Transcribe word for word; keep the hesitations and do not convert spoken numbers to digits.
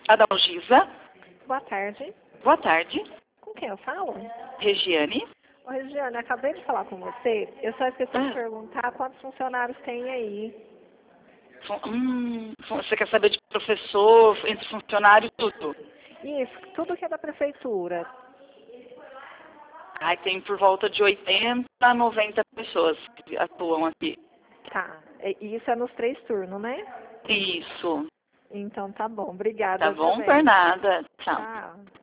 Adalgisa. Boa tarde. Boa tarde. Com quem eu falo? Regiane. Ô, Regiane, acabei de falar com você. Eu só esqueci Ah. de perguntar quantos funcionários tem aí. Fun- Hum, fun- você quer saber de professor, entre funcionários, tudo? Isso, tudo que é da prefeitura. Ai, tem por volta de oitenta a noventa pessoas que atuam aqui. Tá. E isso é nos três turnos, né? Isso. Então tá bom. Obrigada Tá bom? também. Por nada. Tchau. Tchau.